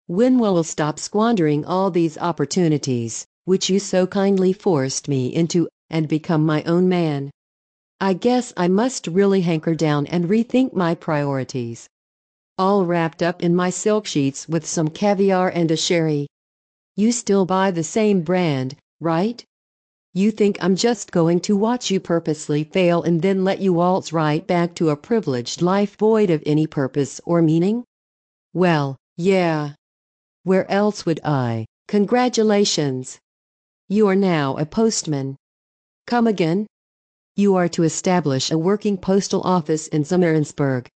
When will stop squandering all these opportunities, which you so kindly forced me into, and become my own man? I guess I must really hanker down and rethink my priorities. All wrapped up in my silk sheets with some caviar and a sherry. You still buy the same brand, right? You think I'm just going to watch you purposely fail and then let you waltz right back to a privileged life void of any purpose or meaning? Well, yeah. Where else would I? Congratulations! You are now a postman. Come again? You are to establish a working postal office in Zamarinsburg.